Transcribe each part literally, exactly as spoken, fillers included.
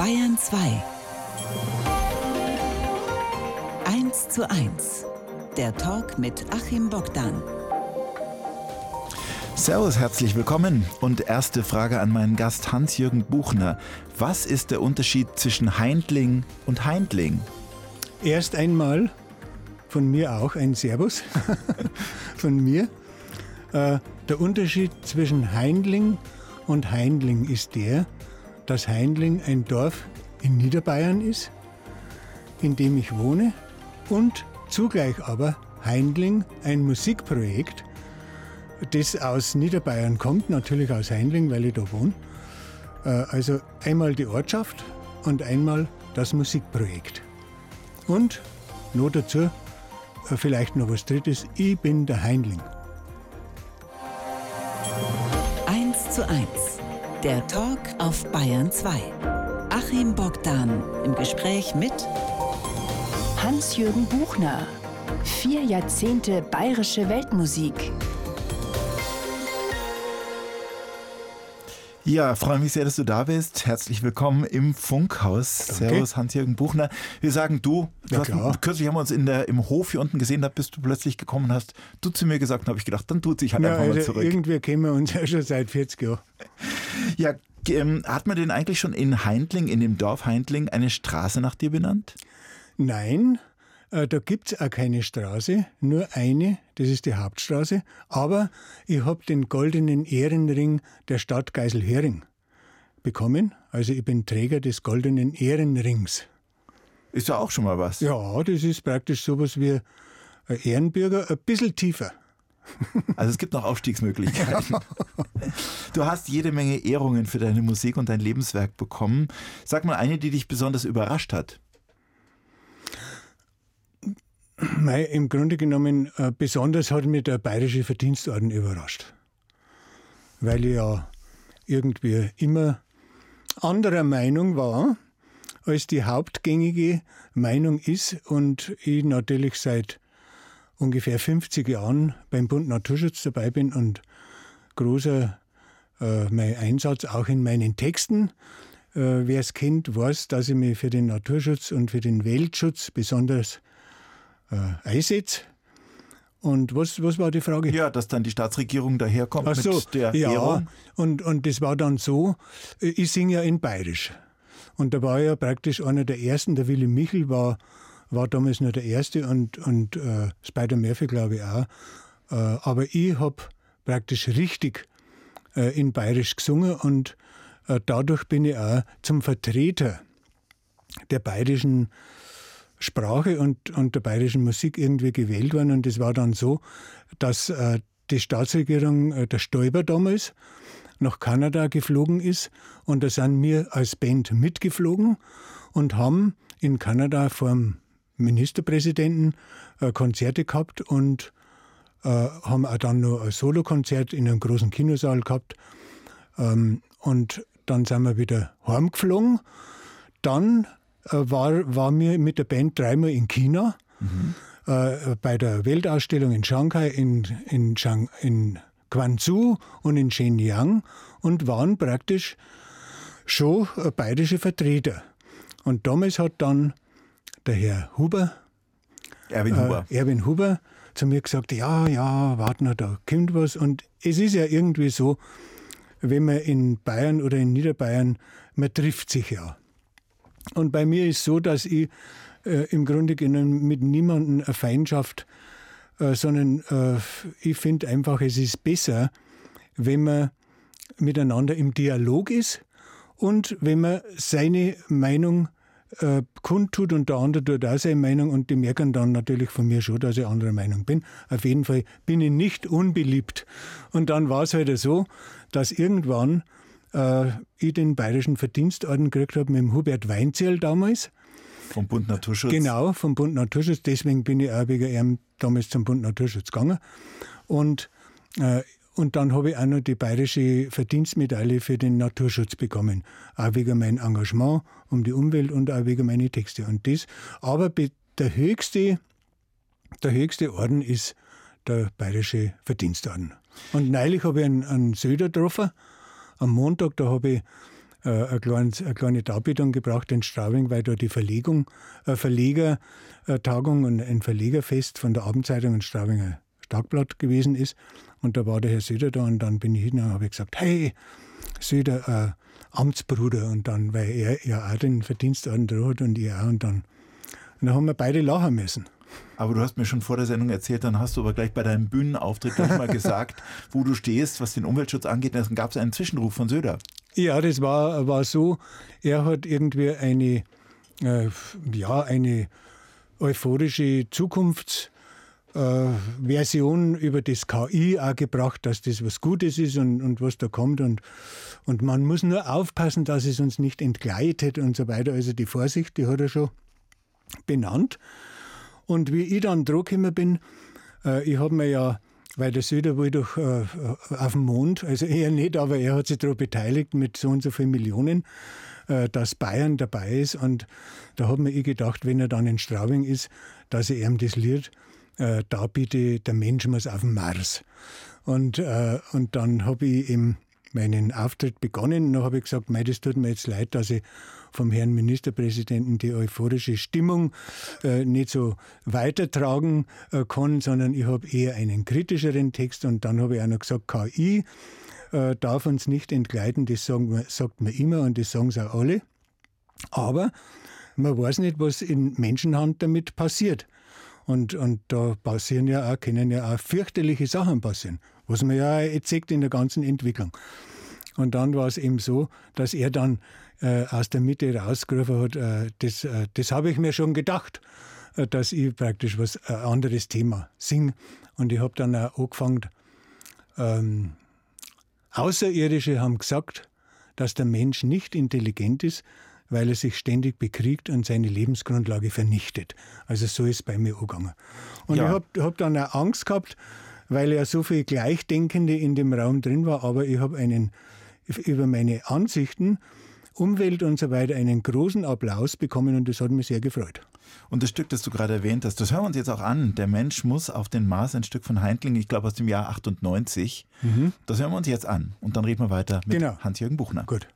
Bayern zwei. eins zu eins. Der Talk mit Achim Bogdan. Servus, herzlich willkommen. Und erste Frage an meinen Gast Hans-Jürgen Buchner. Was ist der Unterschied zwischen Haindling und Haindling? Erst einmal von mir auch ein Servus von mir. Äh, der Unterschied zwischen Haindling und Haindling ist der, dass Haindling ein Dorf in Niederbayern ist, in dem ich wohne, und zugleich aber Haindling ein Musikprojekt, das aus Niederbayern kommt, natürlich aus Haindling, weil ich da wohne. Also einmal die Ortschaft und einmal das Musikprojekt. Und noch dazu, vielleicht noch was Drittes, ich bin der Haindling. eins zu eins. Der Talk auf Bayern zwei. Achim Bogdan im Gespräch mit Hans-Jürgen Buchner. Vier Jahrzehnte bayerische Weltmusik. Ja, freue mich sehr, dass du da bist. Herzlich willkommen im Funkhaus. Danke. Servus, Hans-Jürgen Buchner. Wir sagen du. du Ja, hast, klar. kürzlich haben wir uns in der, im Hof hier unten gesehen, da bist du plötzlich gekommen und hast du zu mir gesagt, und habe ich gedacht, dann tut sich halt Ja, einfach mal also zurück. irgendwie kennen wir uns ja schon seit vierzig Jahren. Ja, ähm, hat man denn eigentlich schon in Haindling, in dem Dorf Haindling, eine Straße nach dir benannt? Nein, äh, da gibt es auch keine Straße, nur eine, das ist die Hauptstraße. Aber ich habe den goldenen Ehrenring der Stadt Geiselhering bekommen. Also ich bin Träger des goldenen Ehrenrings. Ist ja auch schon mal was. Ja, das ist praktisch sowas wie ein Ehrenbürger, ein bisschen tiefer. Also es gibt noch Aufstiegsmöglichkeiten. Du hast jede Menge Ehrungen für deine Musik und dein Lebenswerk bekommen. Sag mal eine, die dich besonders überrascht hat. Mei, im Grunde genommen, äh, besonders hat mich der Bayerische Verdienstorden überrascht. Weil ich ja irgendwie immer anderer Meinung war, als die hauptgängige Meinung ist. Und ich natürlich seit ungefähr fünfzig Jahren beim Bund Naturschutz dabei bin und großer äh, mein Einsatz auch in meinen Texten. Äh, Wer es kennt, weiß, dass ich mich für den Naturschutz und für den Weltschutz besonders äh, einsetze. Und was, was war die Frage? Ja, dass dann die Staatsregierung daherkommt Ach so, mit der ja, Ehrung. und, und das war dann so, ich singe ja in Bayerisch. Und da war ja praktisch einer der Ersten, der Willy Michel war, war damals noch der Erste und, und äh, Spider-Murphy, glaube ich, auch. Äh, aber ich habe praktisch richtig äh, in Bayerisch gesungen und äh, dadurch bin ich auch zum Vertreter der bayerischen Sprache und, und der bayerischen Musik irgendwie gewählt worden. Und das war dann so, dass äh, die Staatsregierung, äh, der Stoiber damals, nach Kanada geflogen ist. Und da sind wir als Band mitgeflogen und haben in Kanada vor dem Ministerpräsidenten äh, Konzerte gehabt und äh, haben auch dann noch ein Solokonzert in einem großen Kinosaal gehabt. Ähm, und dann sind wir wieder heimgeflogen. Dann War, waren wir mit der Band dreimal in China, mhm. äh, bei der Weltausstellung in Shanghai, in, in, Shang, in Guangzhou und in Shenyang und waren praktisch schon äh, bayerische Vertreter. Und damals hat dann der Herr Huber, Erwin äh, Huber, Erwin Huber zu mir gesagt, ja, ja, warte noch, da kommt was. Und es ist ja irgendwie so, wenn man in Bayern oder in Niederbayern, man trifft sich ja. Und bei mir ist so, dass ich äh, im Grunde genommen mit niemandem eine Feindschaft, äh, sondern äh, ich finde einfach, es ist besser, wenn man miteinander im Dialog ist und wenn man seine Meinung äh, kundtut und der andere tut auch seine Meinung und die merken dann natürlich von mir schon, dass ich anderer Meinung bin. Auf jeden Fall bin ich nicht unbeliebt. Und dann war es halt so, dass irgendwann äh, ich den Bayerischen Verdienstorden gekriegt habe mit dem Hubert Weinzierl damals. vom Bund Naturschutz. Genau, vom Bund Naturschutz. Deswegen bin ich auch wegen ihm damals zum Bund Naturschutz gegangen. Und, äh, und dann habe ich auch noch die Bayerische Verdienstmedaille für den Naturschutz bekommen. Auch wegen meinem Engagement um die Umwelt und auch wegen meiner Texte. Und das, aber der höchste, der höchste Orden ist der Bayerische Verdienstorden. Und neulich habe ich einen, einen Söder getroffen. Am Montag, da habe ich äh, eine, kleine, eine kleine Darbietung gebracht in Straubing, weil da die Verlegung, äh, Verlegertagung und ein Verlegerfest von der Abendzeitung in Straubinger Tagblatt gewesen ist. Und da war der Herr Söder da und dann bin ich hin und habe gesagt, hey, Söder, äh, Amtsbruder. Und dann, weil er ja auch den Verdienstorden drauf hat und ich auch. Und dann, und dann haben wir beide lachen müssen. Aber du hast mir schon vor der Sendung erzählt, dann hast du aber gleich bei deinem Bühnenauftritt gleich mal gesagt, wo du stehst, was den Umweltschutz angeht. Dann gab es einen Zwischenruf von Söder. Ja, das war, war so. Er hat irgendwie eine, äh, ja, eine euphorische Zukunfts- Äh, Version über das K I auch gebracht, dass das was Gutes ist und, und was da kommt. Und, und man muss nur aufpassen, dass es uns nicht entgleitet und so weiter. Also die Vorsicht, die hat er schon benannt. Und wie ich dann dran gekommen bin, äh, ich habe mir ja, weil der Söder wohl doch äh, auf dem Mond, also eher nicht, aber er hat sich daran beteiligt mit so und so vielen Millionen, äh, dass Bayern dabei ist. Und da habe mir ich gedacht, wenn er dann in Straubing ist, dass ich ihm das Lied Äh, da bitte, der Mensch muss auf den Mars. Und, äh, und dann habe ich eben meinen Auftritt begonnen. Und dann habe ich gesagt, mei, das tut mir jetzt leid, dass ich vom Herrn Ministerpräsidenten die euphorische Stimmung äh, nicht so weitertragen äh, kann, sondern ich habe eher einen kritischeren Text. Und dann habe ich auch noch gesagt, K I äh, darf uns nicht entgleiten, das sagen wir, sagt man immer und das sagen sie auch alle. Aber man weiß nicht, was in Menschenhand damit passiert. Und, und da passieren ja auch, können ja auch fürchterliche Sachen passieren, was man ja jetzt sieht in der ganzen Entwicklung. Und dann war es eben so, dass er dann äh, aus der Mitte rausgerufen hat, äh, das, äh, das habe ich mir schon gedacht, äh, dass ich praktisch was ein äh, anderes Thema singe. Und ich habe dann auch angefangen, ähm, Außerirdische haben gesagt, dass der Mensch nicht intelligent ist, weil er sich ständig bekriegt und seine Lebensgrundlage vernichtet. Also so ist es bei mir angegangen. Und ja. ich habe hab dann auch Angst gehabt, weil ja so viel Gleichdenkende in dem Raum drin war, aber ich habe einen über meine Ansichten, Umwelt und so weiter einen großen Applaus bekommen und das hat mich sehr gefreut. Und das Stück, das du gerade erwähnt hast, das hören wir uns jetzt auch an. Der Mensch muss auf den Mars, ein Stück von Heintling, ich glaube aus dem Jahr achtundneunzig. Mhm. Das hören wir uns jetzt an und dann reden wir weiter mit genau. Hans-Jürgen Buchner. Gut.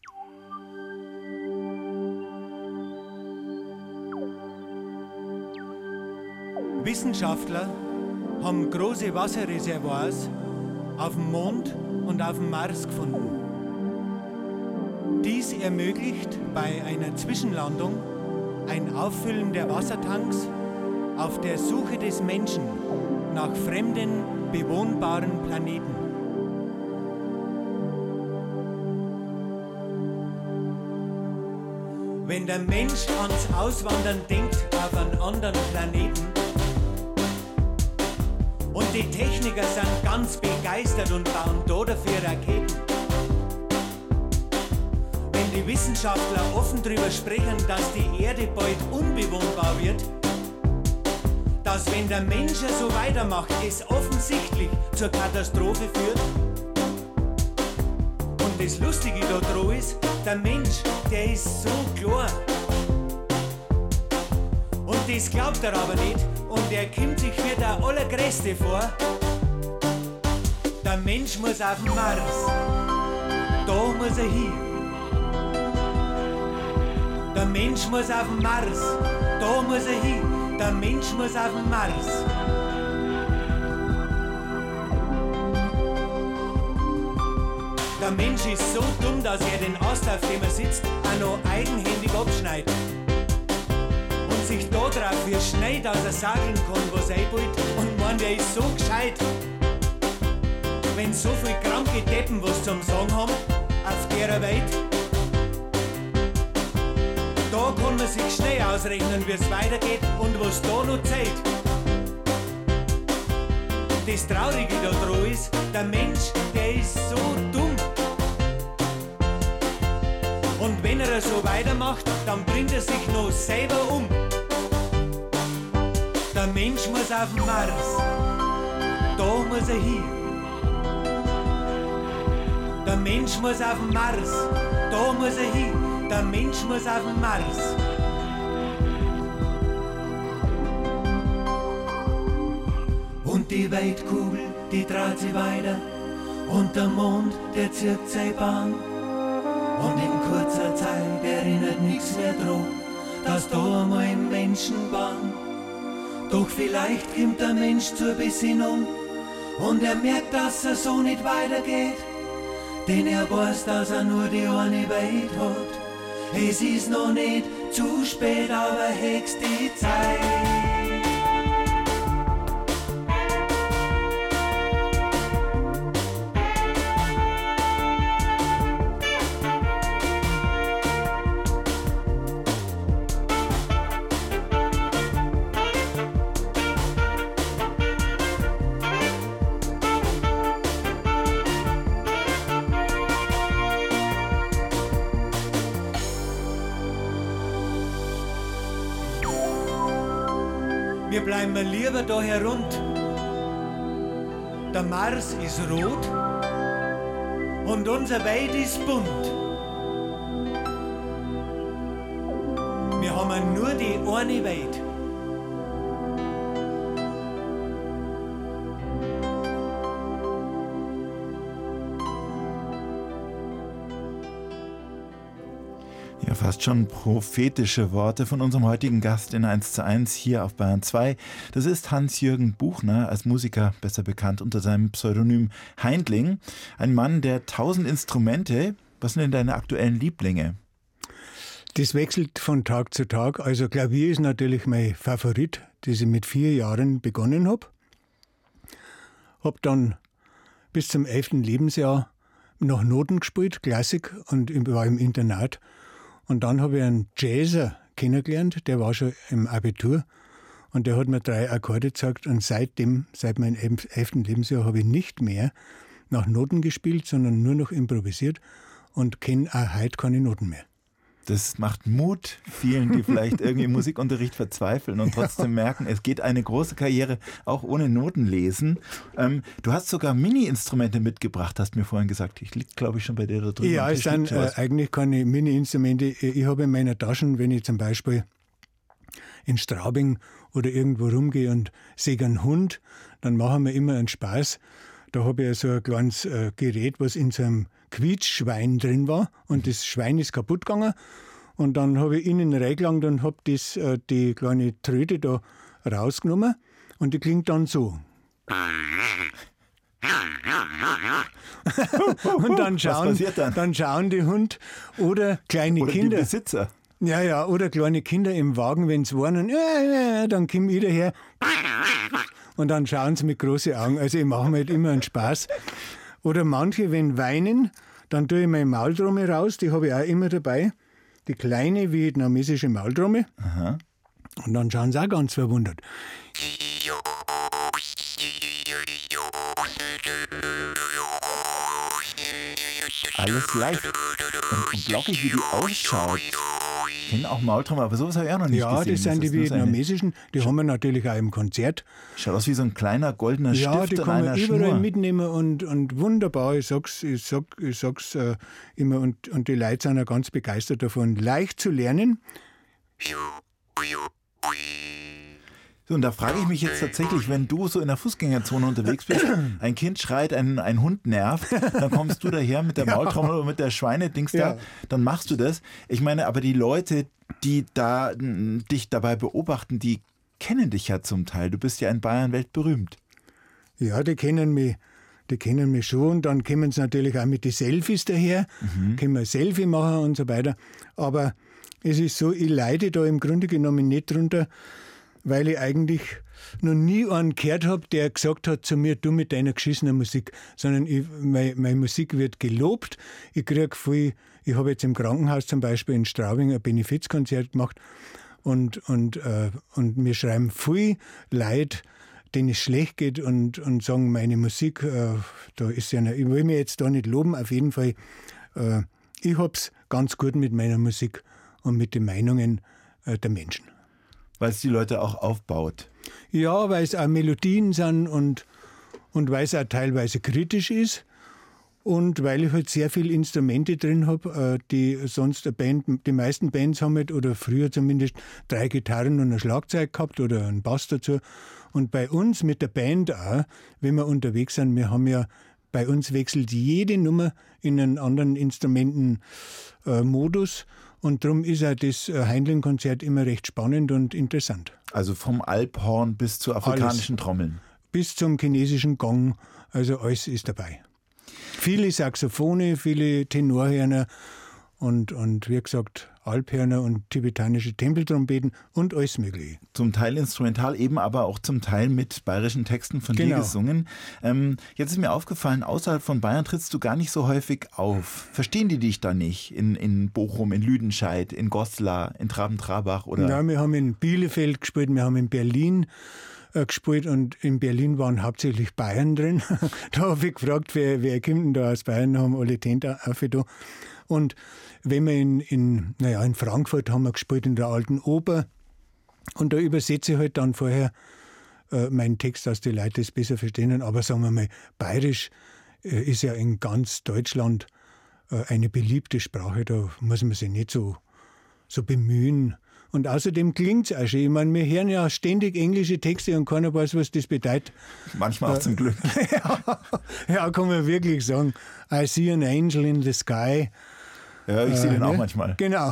Wissenschaftler haben große Wasserreservoirs auf dem Mond und auf dem Mars gefunden. Dies ermöglicht bei einer Zwischenlandung ein Auffüllen der Wassertanks auf der Suche des Menschen nach fremden, bewohnbaren Planeten. Wenn der Mensch ans Auswandern denkt auf einen anderen Planeten, und die Techniker sind ganz begeistert und bauen da dafür Raketen. Wenn die Wissenschaftler offen darüber sprechen, dass die Erde bald unbewohnbar wird, dass wenn der Mensch so weitermacht, es offensichtlich zur Katastrophe führt. Und das Lustige daran ist, der Mensch, der ist so klar. Und das glaubt er aber nicht. Und er kommt sich für der Allergrößte vor. Der Mensch muss auf den Mars. Da muss er hin. Der Mensch muss auf den Mars. Da muss er hin. Der Mensch muss auf den Mars. Der Mensch ist so dumm, dass er den Ast, auf dem er sitzt, auch noch eigenhändig abschneidet. Sich da drauf wie schnell, dass er sagen kann, was er will. Und man, der ist so gescheit. Wenn so viel kranke Deppen was zum Sagen haben, auf der Welt, da kann man sich schnell ausrechnen, wie es weitergeht und was da noch zählt. Das Traurige daran ist, der Mensch, der ist so dumm. Und wenn er so weitermacht, dann bringt er sich noch selber um. Der Mensch muss auf den Mars, da muss er hin. Der Mensch muss auf den Mars, da muss er hin. Der Mensch muss auf den Mars. Und die Weltkugel, die dreht sich weiter. Und der Mond, der zirkt seine Bahn. Und im ändert nichts mehr dran, dass da einmal im Menschen waren. Doch vielleicht kommt der Mensch zur Besinnung und er merkt, dass er so nicht weitergeht, denn er weiß, dass er nur die eine Welt hat. Es ist noch nicht zu spät, aber höchst die Zeit. Wir bleiben lieber da herund. Der Mars ist rot und unser Welt ist bunt. Wir haben nur die eine Welt. Ja, fast schon prophetische Worte von unserem heutigen Gast in eins zu eins hier auf Bayern zwei. Das ist Hans-Jürgen Buchner, als Musiker besser bekannt unter seinem Pseudonym Heindling. Ein Mann der tausend Instrumente. Was sind denn deine aktuellen Lieblinge? Das wechselt von Tag zu Tag. Also Klavier ist natürlich mein Favorit, das ich mit vier Jahren begonnen habe. Habe dann bis zum elften Lebensjahr noch Noten gespielt, Klassik, und war im Internat. Und dann habe ich einen Jazzer kennengelernt, der war schon im Abitur und der hat mir drei Akkorde gezeigt und seitdem, seit meinem elften Lebensjahr, habe ich nicht mehr nach Noten gespielt, sondern nur noch improvisiert und kenne auch heute keine Noten mehr. Das macht Mut vielen, die vielleicht irgendwie im Musikunterricht verzweifeln und trotzdem merken, es geht eine große Karriere auch ohne Notenlesen. Ähm, du hast sogar Mini-Instrumente mitgebracht, hast mir vorhin gesagt. Ich liege, glaube ich, schon bei dir da drüben. Ja, es sind äh, eigentlich keine Mini-Instrumente. Ich habe in meiner Tasche, wenn ich zum Beispiel in Straubing oder irgendwo rumgehe und sehe einen Hund, dann machen wir immer einen Spaß. Da habe ich so ein kleines äh, Gerät, was in so einem Quietschschwein drin war und das Schwein ist kaputt gegangen und dann habe ich innen reingelangt und habe das, äh, die kleine Tröte da rausgenommen und die klingt dann so. Und dann schauen, Was passiert dann? dann schauen die Hund oder kleine Oder Kinder. die Besitzer. Ja, ja, oder kleine Kinder im Wagen, wenn sie warnen, äh, äh, dann komme ich daher und dann schauen sie mit großen Augen. Also ich mache mir halt immer einen Spaß. Oder manche, wenn weinen, dann tue ich meine Maultrommel raus, die habe ich auch immer dabei. Die kleine vietnamesische Maultrommel. Aha. Und dann schauen sie auch ganz verwundert. Alles leicht und, und lockig, wie die ausschaut. Ich kenne auch Maultrommel, aber sowas habe ich auch noch nicht ja, gesehen. das sind das die vietnamesischen, die haben wir natürlich auch im Konzert. Schaut aus wie so ein kleiner goldener Ja, Stift die an kann einer man überall Schnur. mitnehmen und, und wunderbar. Ich sag's, ich sag, ich sag's äh, immer und, und die Leute sind auch ganz begeistert davon. Leicht zu lernen. So, und da frage ich mich jetzt tatsächlich, wenn du so in der Fußgängerzone unterwegs bist, ein Kind schreit, ein, ein Hund nervt, dann kommst du daher mit der Maultrommel oder mit der Schweinedings da, Ja. dann machst du das. Ich meine, aber die Leute, die da m, dich dabei beobachten, die kennen dich ja zum Teil. Du bist ja in Bayern weltberühmt. Ja, die kennen mich. Die kennen mich schon und dann kommen sie natürlich auch mit den Selfies daher, mhm. können wir ein Selfie machen und so weiter. Aber es ist so, ich leide da im Grunde genommen nicht drunter, weil ich eigentlich noch nie einen gehört habe, der gesagt hat zu mir, du mit deiner geschissenen Musik, sondern ich, meine, meine Musik wird gelobt. Ich kriege viel, ich habe jetzt im Krankenhaus zum Beispiel in Straubing ein Benefizkonzert gemacht und, und, äh, und mir schreiben viel Leute, denen es schlecht geht und, und sagen, meine Musik, äh, da ist ja, eine, ich will mir jetzt da nicht loben, auf jeden Fall, äh, ich hab's ganz gut mit meiner Musik und mit den Meinungen äh, der Menschen. Weil es die Leute auch aufbaut. Ja, weil es auch Melodien sind und, und weil es auch teilweise kritisch ist und weil ich halt sehr viele Instrumente drin habe, die sonst eine Band, die meisten Bands haben halt, oder früher zumindest, drei Gitarren und ein Schlagzeug gehabt oder einen Bass dazu. Und bei uns mit der Band auch, wenn wir unterwegs sind, wir haben ja bei uns wechselt jede Nummer in einen anderen Instrumentenmodus. Äh, und darum ist auch das Haindling-Konzert immer recht spannend und interessant. Also vom Alphorn bis zu afrikanischen alles. Trommeln. Bis zum chinesischen Gong, also alles ist dabei. Viele Saxophone, viele Tenorhörner und, und wie gesagt Alphörner und tibetanische Tempeltrompeten und alles Mögliche. Zum Teil instrumental, eben aber auch zum Teil mit bayerischen Texten von genau. dir gesungen. Ähm, jetzt ist mir aufgefallen, außerhalb von Bayern trittst du gar nicht so häufig auf. Verstehen die dich da nicht? In, in Bochum, in Lüdenscheid, in Goslar, in Traben-Trarbach? Oder? Ja, wir haben in Bielefeld gespielt, wir haben in Berlin äh, gespielt und in Berlin waren hauptsächlich Bayern drin. Da habe ich gefragt, wer, wer kommt denn da aus Bayern, da haben alle Tente auf da. Und wenn wir in, in, naja, in Frankfurt haben wir gespielt, in der Alten Oper. Und da übersetze ich halt dann vorher äh, meinen Text, dass die Leute es besser verstehen. Aber sagen wir mal, Bayerisch äh, ist ja in ganz Deutschland äh, eine beliebte Sprache. Da muss man sich nicht so, so bemühen. Und außerdem klingt es auch schon. Ich meine, wir hören ja ständig englische Texte und keiner weiß, was das bedeutet. Manchmal auch äh, zum Glück. ja, ja, kann man wirklich sagen. I see an angel in the sky. Ja, ich sehe äh, den auch ne? manchmal. Genau.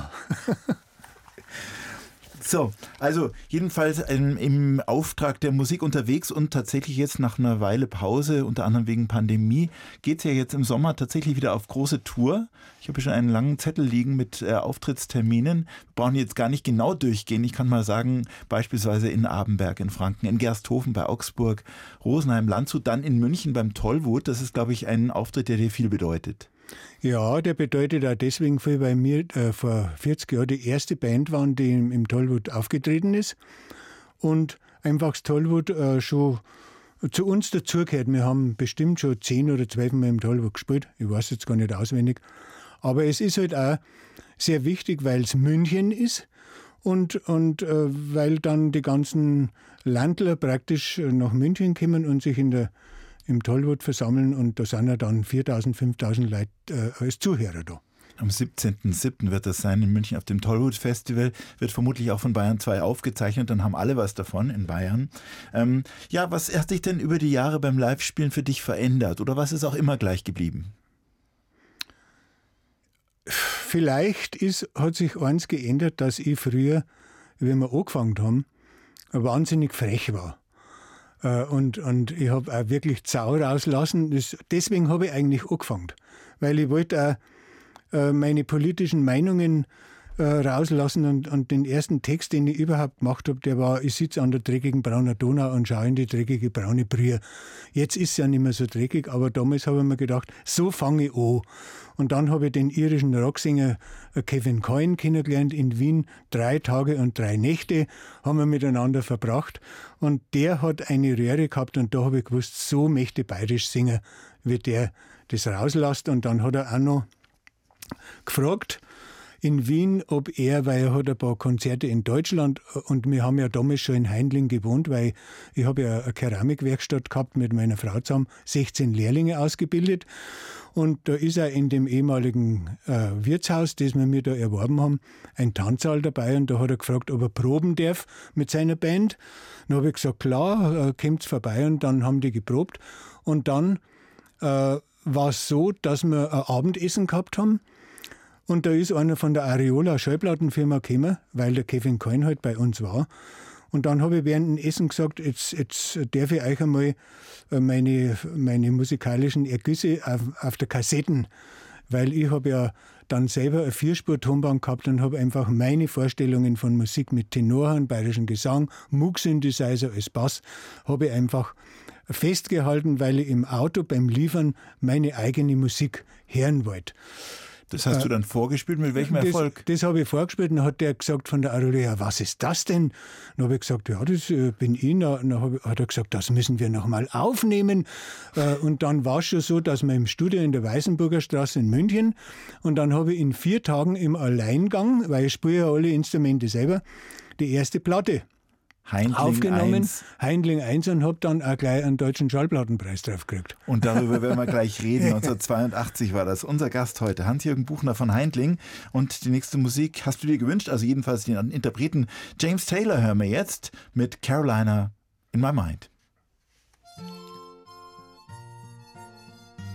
So, also jedenfalls im, im Auftrag der Musik unterwegs und tatsächlich jetzt nach einer Weile Pause, unter anderem wegen Pandemie, geht es ja jetzt im Sommer tatsächlich wieder auf große Tour. Ich habe schon einen langen Zettel liegen mit äh, Auftrittsterminen. Wir brauchen jetzt gar nicht genau durchgehen. Ich kann mal sagen, beispielsweise in Abenberg in Franken, in Gersthofen bei Augsburg, Rosenheim, Landshut, dann in München beim Tollwood. Das ist, glaube ich, ein Auftritt, der dir viel bedeutet. Ja, der bedeutet auch deswegen viel, weil wir äh, vor vierzig Jahren die erste Band waren, die im, im Tollwood aufgetreten ist. Und einfach das Tollwood äh, schon zu uns dazugehört. Wir haben bestimmt schon zehn oder zwölf Mal im Tollwood gespielt. Ich weiß jetzt gar nicht auswendig. Aber es ist halt auch sehr wichtig, weil es München ist und, und äh, weil dann die ganzen Landler praktisch nach München kommen und sich in der im Tollwood versammeln und da sind ja dann viertausend, fünftausend Leute äh, als Zuhörer da. Am siebzehnten siebten wird das sein in München auf dem Tollwood Festival, wird vermutlich auch von Bayern zwei aufgezeichnet, dann haben alle was davon in Bayern. Ähm, ja, was hat sich denn über die Jahre beim Live-Spielen für dich verändert oder was ist auch immer gleich geblieben? Vielleicht ist, hat sich eins geändert, dass ich früher, wenn wir angefangen haben, wahnsinnig frech war. Und, und ich habe auch wirklich Zau rauslassen. Das, deswegen habe ich eigentlich angefangen. Weil ich wollte auch äh, meine politischen Meinungen äh, rauslassen. Und, und den ersten Text, den ich überhaupt gemacht habe, der war, ich sitze an der dreckigen braunen Donau und schaue in die dreckige braune Brühe. Jetzt ist es ja nicht mehr so dreckig, aber damals habe ich mir gedacht, so fange ich an. Und dann habe ich den irischen Rocksänger Kevin Coyne kennengelernt in Wien. Drei Tage und drei Nächte haben wir miteinander verbracht. Und der hat eine Röhre gehabt und da habe ich gewusst, so möchte ich bayerisch singen, wie der das rauslässt. Und dann hat er auch noch gefragt in Wien, ob er, weil er hat ein paar Konzerte in Deutschland und wir haben ja damals schon in Haindling gewohnt, weil ich habe ja eine Keramikwerkstatt gehabt mit meiner Frau zusammen, sechzehn Lehrlinge ausgebildet. Und da ist er in dem ehemaligen äh, Wirtshaus, das wir mir da erworben haben, ein Tanzsaal dabei. Und da hat er gefragt, ob er proben darf mit seiner Band. Dann habe ich gesagt, klar, äh, kommt's vorbei. Und dann haben die geprobt. Und dann äh, war es so, dass wir ein Abendessen gehabt haben. Und da ist einer von der Areola Schallplattenfirma gekommen, weil der Kevin Coyne halt bei uns war. Und dann habe ich während dem Essen gesagt, jetzt, jetzt darf ich euch einmal meine, meine musikalischen Ergüsse auf, auf der Kassetten, weil ich habe ja dann selber eine Vierspur-Tonband gehabt und habe einfach meine Vorstellungen von Musik mit Tenorhorn, bayerischen Gesang, Moog-Synthesizer als Bass, habe ich einfach festgehalten, weil ich im Auto beim Liefern meine eigene Musik hören wollte. Das hast äh, du dann vorgespielt, mit welchem das, Erfolg? Das habe ich vorgespielt und dann hat der gesagt von der Areola, was ist das denn? Dann habe ich gesagt, ja, das äh, bin ich. Dann hat er gesagt, das müssen wir noch mal aufnehmen. Äh, und dann war es schon so, dass wir im Studio in der Weißenburger Straße in München und dann habe ich in vier Tagen im Alleingang, weil ich spiele ja alle Instrumente selber, die erste Platte Haindling aufgenommen, eins. Haindling eins und habe dann auch gleich einen deutschen Schallplattenpreis drauf gekriegt. Und darüber werden wir gleich reden. neunzehnhundertzweiundachtzig war das. Unser Gast heute, Hans-Jürgen Buchner von Haindling. Und die nächste Musik hast du dir gewünscht, also jedenfalls den Interpreten James Taylor hören wir jetzt mit Carolina in My Mind.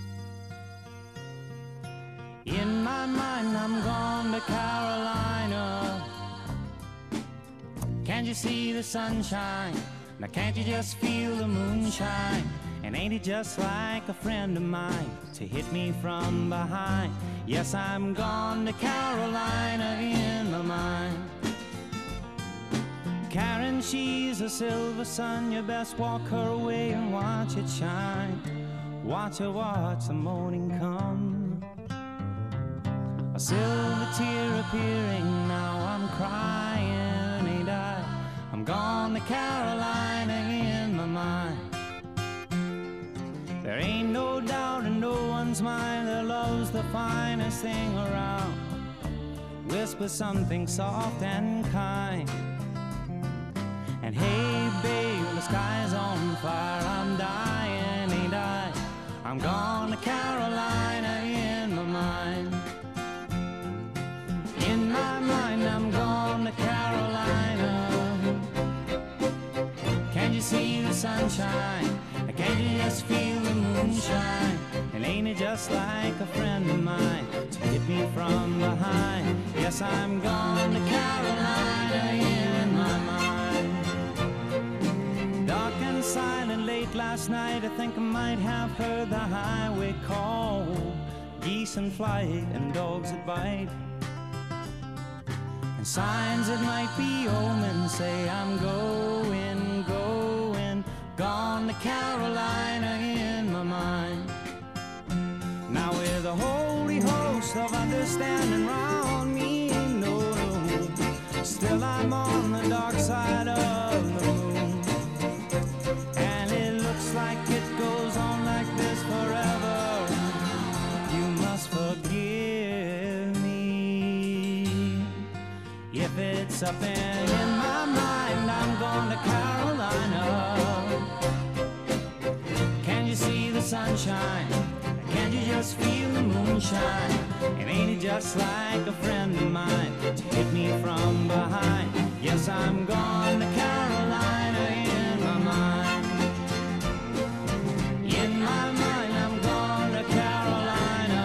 mind, I'm gone to Carolina. Can't you see the sunshine? Now can't you just feel the moonshine? And ain't it just like a friend of mine to hit me from behind? Yes, I'm gone to Carolina in my mind. Karen, she's a silver sun. You best walk her away and watch it shine. Watch her watch the morning come. A silver tear appearing, now I'm crying, ain't I? I'm gone to Carolina in my mind. There ain't no doubt in no one's mind that love's the finest thing around. Whisper something soft and kind. And hey babe, the sky's on fire, I'm dying, ain't I? I'm gone to Carolina in my mind. In my mind, I'm gone to Carolina. Can't you see the sunshine? Can't you just feel the moonshine? And ain't it just like a friend of mine to hit me from behind? Yes, I'm gone to Carolina in my mind. Dark and silent late last night, I think I might have heard the highway call. Geese in flight and dogs that bite, and signs that might be omens say I'm going, going, gone to Carolina in my mind. Now with a holy host of understanding round me, no, no, still I'm on the dark side of the moon. And it looks like it goes on like this forever. You must forgive me if it's up and in my mind. I'm going to Carolina. Can you see the sunshine? Can't you just feel the moonshine? And ain't it just like a friend of mine to hit me from behind? Yes, I'm gone to Carolina in my mind. In my mind, I'm gone to Carolina.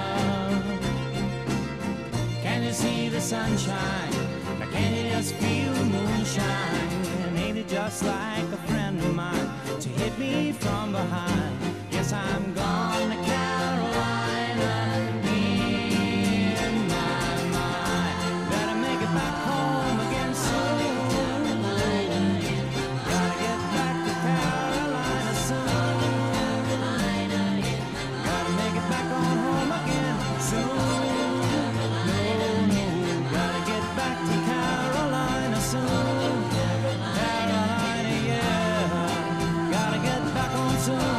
Can you see the sunshine? Now can you just feel the moonshine? And ain't it just like a friend of mine to hit me from behind? Yes, I'm gone to Carolina in my mind. Better make it back home again soon. Gotta get back to Carolina soon. Gotta make it back on home again soon. No, no, gotta get back to Carolina soon. Carolina, yeah, gotta get back home soon.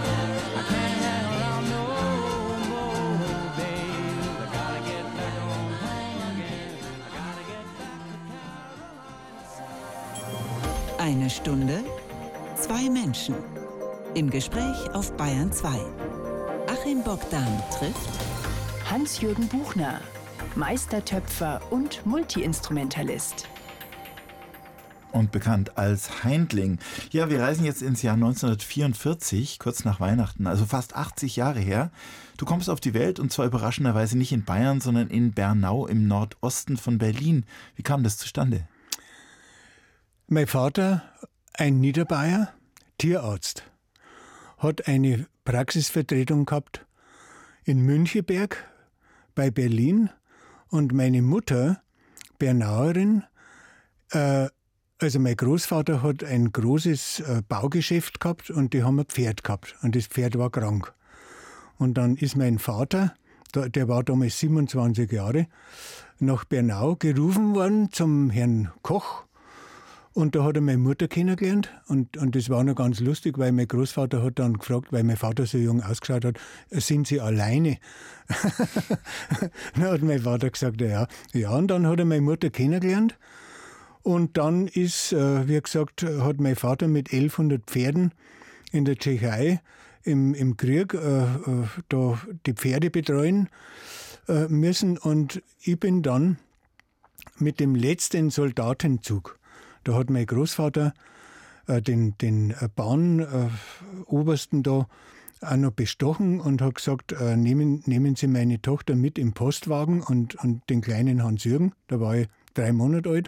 Eine Stunde, zwei Menschen. Im Gespräch auf Bayern zwei. Achim Bogdan trifft Hans-Jürgen Buchner, Meistertöpfer und Multiinstrumentalist. Und bekannt als Heindling. Ja, wir reisen jetzt ins Jahr neunzehnhundertvierundvierzig, kurz nach Weihnachten, also fast achtzig Jahre her. Du kommst auf die Welt und zwar überraschenderweise nicht in Bayern, sondern in Bernau im Nordosten von Berlin. Wie kam das zustande? Mein Vater, ein Niederbayer, Tierarzt, hat eine Praxisvertretung gehabt in Müncheberg bei Berlin und meine Mutter, Bernauerin, äh, also mein Großvater hat ein großes äh, Baugeschäft gehabt und die haben ein Pferd gehabt und das Pferd war krank. Und dann ist mein Vater, der, der war damals siebenundzwanzig Jahre, nach Bernau gerufen worden zum Herrn Koch. Und da hat er meine Mutter kennengelernt und, und das war noch ganz lustig, weil mein Großvater hat dann gefragt, weil mein Vater so jung ausgeschaut hat, sind Sie alleine? Dann hat mein Vater gesagt, ja. Ja, und dann hat er meine Mutter kennengelernt und dann ist, äh, wie gesagt, hat mein Vater mit elfhundert Pferden in der Tschechei im, im Krieg äh, äh, da die Pferde betreuen äh, müssen und ich bin dann mit dem letzten Soldatenzug. Da hat mein Großvater äh, den, den Bahnobersten da auch noch bestochen und hat gesagt, äh, nehmen, nehmen Sie meine Tochter mit im Postwagen und, und den kleinen Hans-Jürgen, da war ich drei Monate alt,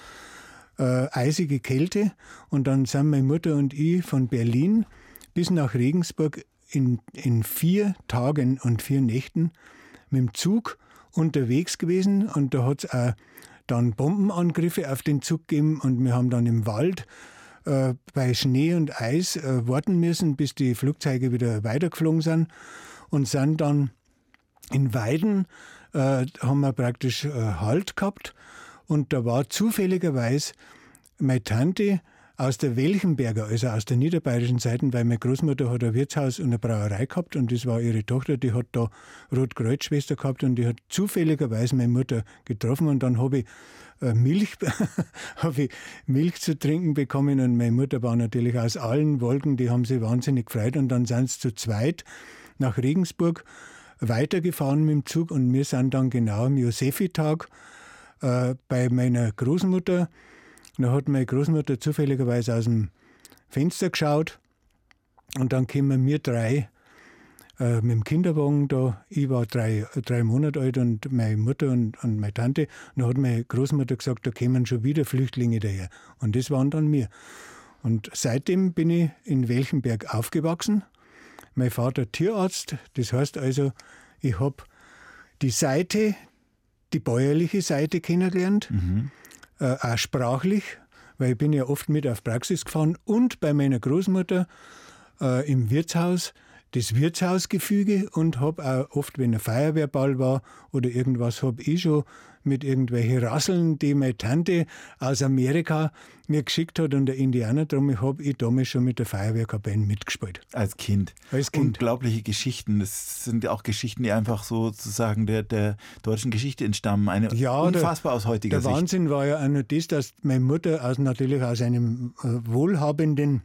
äh, eisige Kälte. Und dann sind meine Mutter und ich von Berlin bis nach Regensburg in, in vier Tagen und vier Nächten mit dem Zug unterwegs gewesen. Und da hat es auch dann Bombenangriffe auf den Zug gegeben und wir haben dann im Wald äh, bei Schnee und Eis äh, warten müssen, bis die Flugzeuge wieder weitergeflogen sind und sind dann in Weiden, äh, haben wir praktisch äh, Halt gehabt und da war zufälligerweise meine Tante aus der Welchenberger, also aus der niederbayerischen Seite, weil meine Großmutter hat ein Wirtshaus und eine Brauerei gehabt und das war ihre Tochter, die hat da Rotkreuzschwester gehabt und die hat zufälligerweise meine Mutter getroffen und dann habe ich äh, Milch, habe ich Milch zu trinken bekommen und meine Mutter war natürlich aus allen Wolken, die haben sich wahnsinnig gefreut und dann sind sie zu zweit nach Regensburg weitergefahren mit dem Zug und wir sind dann genau am Josefitag äh, bei meiner Großmutter. Da hat meine Großmutter zufälligerweise aus dem Fenster geschaut und dann kamen wir drei äh, mit dem Kinderwagen da. Ich war drei, drei Monate alt und meine Mutter und, und meine Tante. Und da hat meine Großmutter gesagt, da kämen schon wieder Flüchtlinge daher. Und das waren dann wir. Und seitdem bin ich in Welchenberg aufgewachsen. Mein Vater Tierarzt, das heißt also, ich habe die Seite, die bäuerliche Seite kennengelernt. Mhm. Äh, auch sprachlich, weil ich bin ja oft mit auf Praxis gefahren und bei meiner Großmutter äh, im Wirtshaus das Wirtshausgefüge und habe auch oft, wenn ein Feuerwehrball war oder irgendwas, habe ich schon mit irgendwelchen Rasseln, die meine Tante aus Amerika mir geschickt hat und der Indianer drum, habe ich damals schon mit der Feuerwehrkapelle mitgespielt. Als Kind. Als Kind. Unglaubliche Geschichten. Das sind auch Geschichten, die einfach sozusagen der, der deutschen Geschichte entstammen. Eine ja, unfassbar der, aus heutiger der Sicht. Der Wahnsinn war ja auch noch das, dass meine Mutter aus, natürlich aus einem äh, wohlhabenden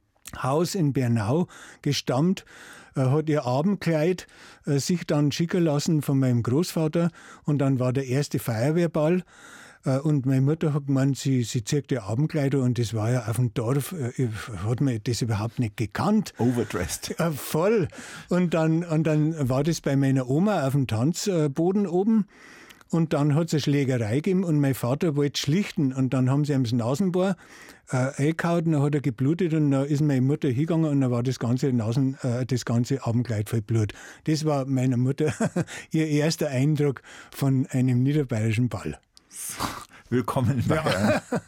Haus in Bernau gestammt, äh, hat ihr Abendkleid äh, sich dann schicken lassen von meinem Großvater und dann war der erste Feuerwehrball äh, und meine Mutter hat gemeint, sie, sie zieht ihr Abendkleider und das war ja auf dem Dorf, äh, hat man das überhaupt nicht gekannt. Overdressed. Äh, voll. Und dann, und dann war das bei meiner Oma auf dem Tanzboden oben. Und dann hat es eine Schlägerei gegeben und mein Vater wollte schlichten. Und dann haben sie ihm das Nasenbohr äh, eingehauen, dann hat er geblutet und dann ist meine Mutter hingegangen und dann war das ganze, Nasen, äh, das ganze Abendkleid voll Blut. Das war meiner Mutter ihr erster Eindruck von einem niederbayerischen Ball. Willkommen in Bayern. Ja.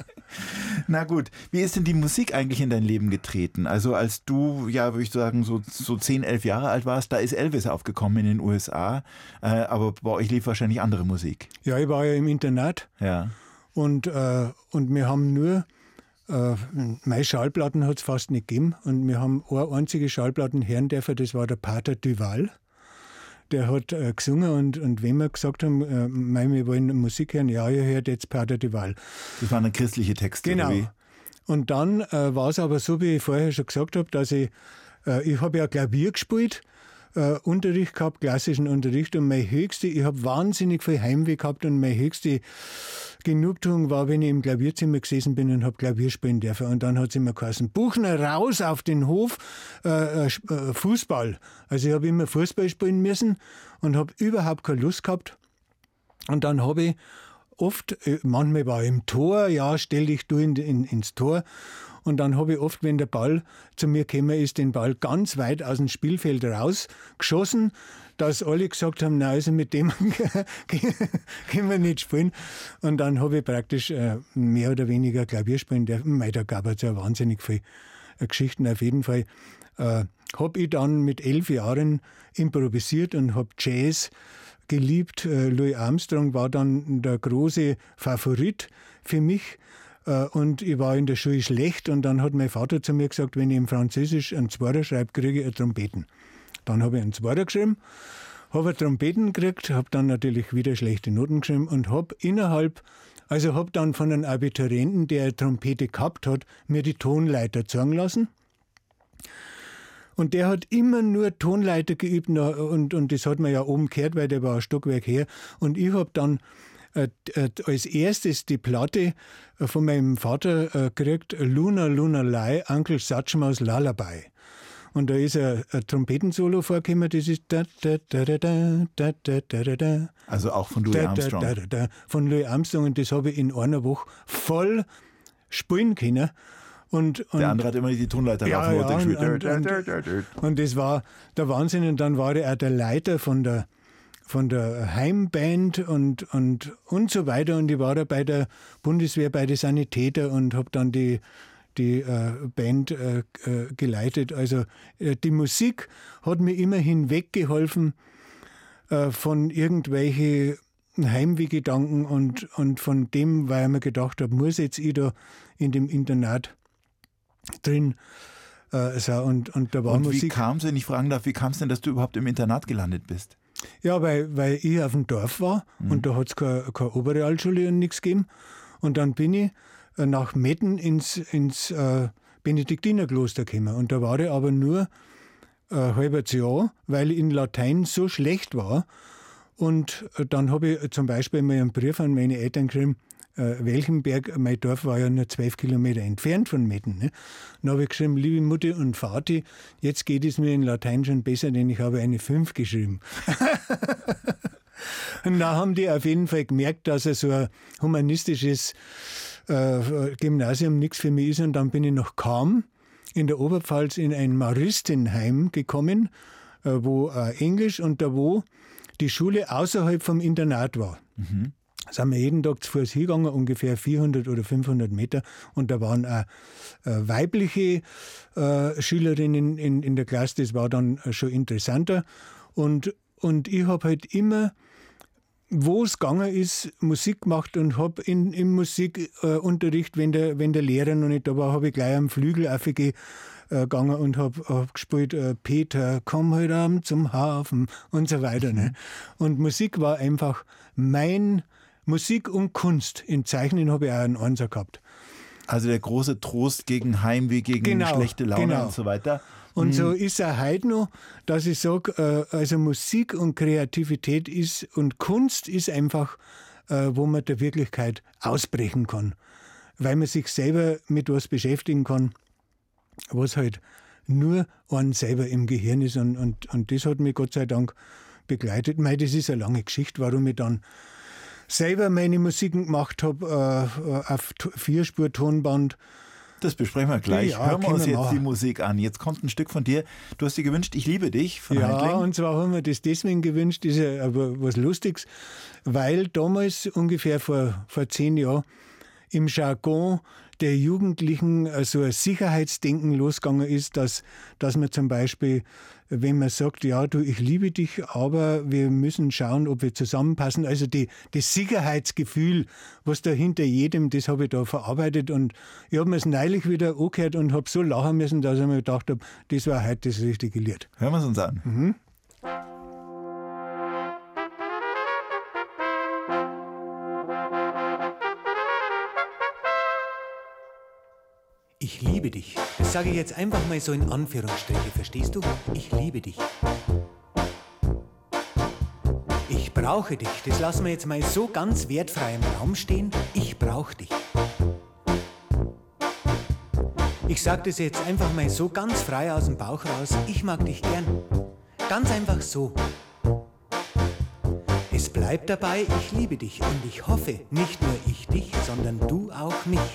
Na gut, wie ist denn die Musik eigentlich in dein Leben getreten? Also als du, ja, würde ich sagen, so, so zehn, elf Jahre alt warst, da ist Elvis aufgekommen in den U S A, äh, aber bei euch lief wahrscheinlich andere Musik. Ja, ich war ja im Internat ja. und, äh, und wir haben nur, äh, meine Schallplatten hat es fast nicht gegeben und wir haben eine einzige Schallplatten hören dürfen, das war der Pater Duval. Der hat äh, gesungen und, und wenn wir gesagt haben, äh, mein, wir wollen Musik hören, ja, ihr hört jetzt Pater Duval. Das waren dann christliche Texte, genau. Oder wie? Und dann äh, war es aber so, wie ich vorher schon gesagt habe, dass ich, äh, ich habe ja Klavier gespielt, äh, Unterricht gehabt, klassischen Unterricht und meine höchste, ich habe wahnsinnig viel Heimweh gehabt und meine höchste Genugtuung war, wenn ich im Klavierzimmer gesessen bin und habe Klavier spielen dürfen. Und dann hat es immer geheißen, Buchner raus auf den Hof, äh, äh, Fußball. Also ich habe immer Fußball spielen müssen und habe überhaupt keine Lust gehabt. Und dann habe ich oft, manchmal war ich im Tor, ja, stell dich du in, in, ins Tor. Und dann habe ich oft, wenn der Ball zu mir gekommen ist, den Ball ganz weit aus dem Spielfeld rausgeschossen, dass alle gesagt haben, na also mit dem können wir nicht spielen. Und dann habe ich praktisch äh, mehr oder weniger Klavier spielen dürfen. Mei, da gab es ja wahnsinnig viele äh, Geschichten. Auf jeden Fall äh, habe ich dann mit elf Jahren improvisiert und habe Jazz geliebt. Äh, Louis Armstrong war dann der große Favorit für mich. Und ich war in der Schule schlecht und dann hat mein Vater zu mir gesagt, wenn ich im Französisch einen Zwarer schreibe, kriege ich eine Trompeten. Dann habe ich einen Zwarer geschrieben, habe eine Trompeten gekriegt, habe dann natürlich wieder schlechte Noten geschrieben und habe innerhalb, also habe dann von einem Abiturienten, der eine Trompete gehabt hat, mir die Tonleiter zeigen lassen. Und der hat immer nur Tonleiter geübt und, und das hat man ja oben gehört, weil der war ein Stockwerk her. Und ich habe dann Äh, äh, als erstes die Platte äh, von meinem Vater äh, gekriegt, Luna Luna Lai, Uncle Satchma's Lullaby. Und da ist ein, ein Trompetensolo vorgekommen, das ist da, da, da, da, da, da, da, da, da. Also auch von Louis Armstrong. Da, da, da, da, von Louis Armstrong, und das habe ich in einer Woche voll spielen können. Und, und der andere hat immer die Tonleiter ja, rauf ja, und, und, und, und das war der Wahnsinn. Und dann war ich auch der Leiter von der, von der Heimband und, und, und so weiter. Und ich war da bei der Bundeswehr, bei den Sanitäter und habe dann die, die äh, Band äh, äh, geleitet. Also äh, die Musik hat mir immer hinweggeholfen äh, von irgendwelchen Heimwehgedanken und, und von dem, weil ich mir gedacht habe, muss jetzt ich da in dem Internat drin äh, sein. Und, und da war und Musik. Wie kam es, wenn ich fragen darf, wie kam es denn, dass du überhaupt im Internat gelandet bist? Ja, weil, weil ich auf dem Dorf war mhm. und da hat es keine, keine Oberrealschule und nichts gegeben. Und dann bin ich äh, nach Metten ins, ins äh, Benediktinerkloster gekommen. Und da war ich aber nur ein halbes Jahr, weil ich in Latein so schlecht war. Und äh, dann habe ich zum Beispiel mal einen Brief an meine Eltern geschrieben, äh, Welchenberg, mein Dorf war ja nur zwölf Kilometer entfernt von Metten. Ne? Dann habe ich geschrieben, liebe Mutti und Vati, jetzt geht es mir in Latein schon besser, denn ich habe eine fünf geschrieben. Und dann haben die auf jeden Fall gemerkt, dass er so ein humanistisches äh, Gymnasium nichts für mich ist. Und dann bin ich nach Cham in der Oberpfalz in ein Maristenheim gekommen, äh, wo äh, Englisch und da wo die Schule außerhalb vom Internat war. Mhm. Da sind wir jeden Tag zu Fuß hingegangen, ungefähr vierhundert oder fünfhundert Meter. Und da waren auch äh, weibliche äh, Schülerinnen in, in der Klasse, das war dann schon interessanter. Und, und ich habe halt immer, wo es gegangen ist, Musik gemacht und habe im Musikunterricht, wenn der, wenn der Lehrer noch nicht da war, habe ich gleich am Flügel aufgegangen gegangen und habe hab gespielt, äh, Peter, komm heute Abend zum Hafen und so weiter. Mhm. Ne? Und Musik war einfach mein, Musik und Kunst. In Zeichnen habe ich auch einen Einser gehabt. Also der große Trost gegen Heimweh, gegen genau, schlechte Laune genau. und so weiter. Und mhm. so ist es heute noch, dass ich sage, äh, also Musik und Kreativität ist und Kunst ist einfach, äh, wo man der Wirklichkeit ausbrechen kann. Weil man sich selber mit was beschäftigen kann, was halt nur einen selber im Gehirn ist. Und, und, und das hat mich Gott sei Dank begleitet. Mei, das ist eine lange Geschichte, warum ich dann selber meine Musiken gemacht habe äh, auf Vierspur-Tonband. Das besprechen wir gleich. Ja, Hören wir uns wir jetzt machen. die Musik an. Jetzt kommt ein Stück von dir. Du hast dir gewünscht, ich liebe dich von Ja, Haindling. und zwar haben wir das deswegen gewünscht, das ist ja aber was Lustiges, weil damals ungefähr vor, vor zehn Jahren im Jargon der Jugendlichen so ein Sicherheitsdenken losgegangen ist, dass, dass man zum Beispiel, wenn man sagt, ja, du, ich liebe dich, aber wir müssen schauen, ob wir zusammenpassen. Also die, das Sicherheitsgefühl, was da hinter jedem, das habe ich da verarbeitet. Und ich habe mir es neulich wieder angehört und habe so lachen müssen, dass ich mir gedacht habe, das war heute das richtige Lied. Hören wir es uns an. Mhm. Ich liebe dich. Das sage ich jetzt einfach mal so in Anführungsstriche, verstehst du? Ich liebe dich. Ich brauche dich. Das lassen wir jetzt mal so ganz wertfrei im Raum stehen. Ich brauche dich. Ich sage das jetzt einfach mal so ganz frei aus dem Bauch raus. Ich mag dich gern. Ganz einfach so. Es bleibt dabei, ich liebe dich und ich hoffe, nicht nur ich dich, sondern du auch mich.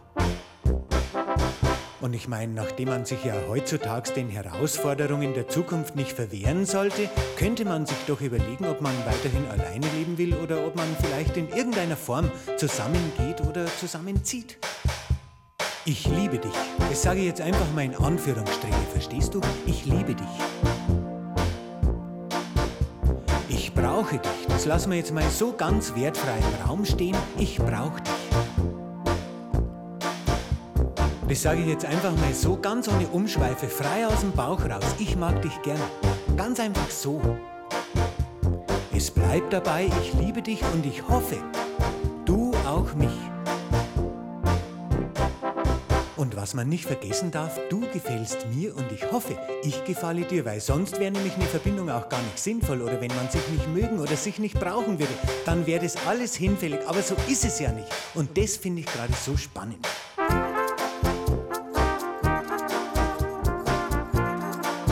Und ich meine, nachdem man sich ja heutzutage den Herausforderungen der Zukunft nicht verwehren sollte, könnte man sich doch überlegen, ob man weiterhin alleine leben will oder ob man vielleicht in irgendeiner Form zusammengeht oder zusammenzieht. Ich liebe dich. Das sage ich jetzt einfach mal in Anführungsstriche, verstehst du? Ich liebe dich. Ich brauche dich. Das lassen wir jetzt mal so ganz wertfrei im Raum stehen. Ich brauche dich. Das sage ich jetzt einfach mal so, ganz ohne Umschweife, frei aus dem Bauch raus. Ich mag dich gern. Ganz einfach so. Es bleibt dabei, ich liebe dich und ich hoffe, du auch mich. Und was man nicht vergessen darf, du gefällst mir und ich hoffe, ich gefalle dir, weil sonst wäre nämlich eine Verbindung auch gar nicht sinnvoll. Oder wenn man sich nicht mögen oder sich nicht brauchen würde, dann wäre das alles hinfällig. Aber so ist es ja nicht. Und das finde ich gerade so spannend.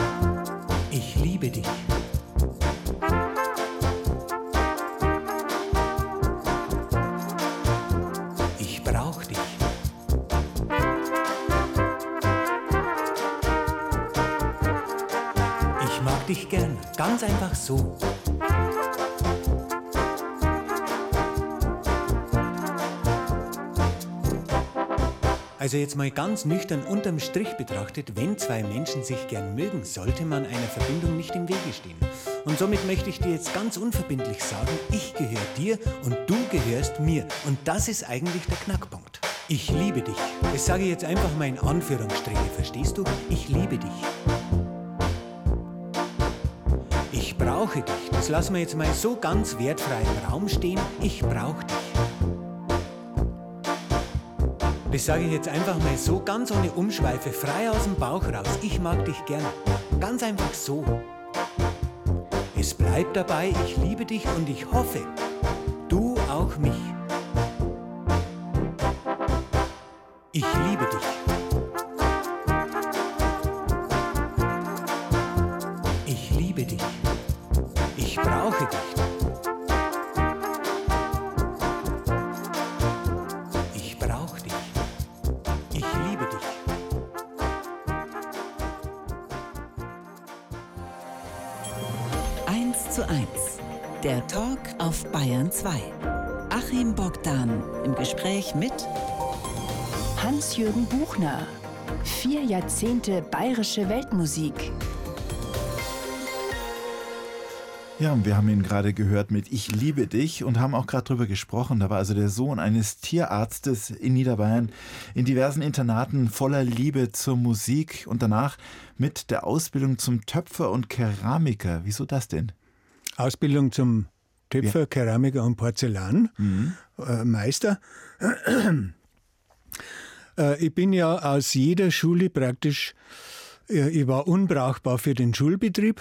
ich brauch dich. Ich mag dich gern, ganz einfach so. Also jetzt mal ganz nüchtern unterm Strich betrachtet, wenn zwei Menschen sich gern mögen, sollte man einer Verbindung nicht im Wege stehen. Und somit möchte ich dir jetzt ganz unverbindlich sagen, ich gehöre dir und du gehörst mir. Und das ist eigentlich der Knackpunkt. Ich liebe dich. Das sage ich jetzt einfach mal in Anführungsstriche, verstehst du? Ich liebe dich. Ich brauche dich. Das lassen wir jetzt mal so ganz wertfrei im Raum stehen. Ich brauche dich. Das sage ich jetzt einfach mal so, ganz ohne Umschweife, frei aus dem Bauch raus. Ich mag dich gern. Ganz einfach so. Es bleibt dabei, ich liebe dich und ich hoffe, du auch mich. Ich liebe dich. Ich liebe dich. Ich brauche dich. Zu eins. Der Talk auf Bayern zwei. Achim Bogdan im Gespräch mit Hans-Jürgen Buchner. Vier Jahrzehnte bayerische Weltmusik. Ja, und wir haben ihn gerade gehört mit Ich liebe dich und haben auch gerade drüber gesprochen. Da war also der Sohn eines Tierarztes in Niederbayern in diversen Internaten voller Liebe zur Musik und danach mit der Ausbildung zum Töpfer und Keramiker. Wieso das denn? Ausbildung zum Töpfer, ja. Keramiker und Porzellanmeister. Mhm. Äh, ich bin ja aus jeder Schule praktisch, äh, ich war unbrauchbar für den Schulbetrieb